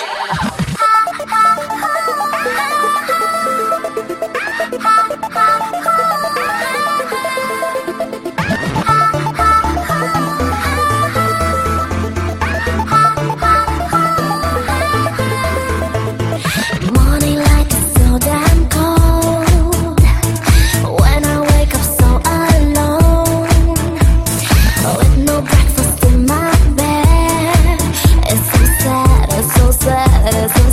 Morning light is so damn cold. When I wake up so alone, with no breakfast in my bed, it's so sad, it's so sad, it's so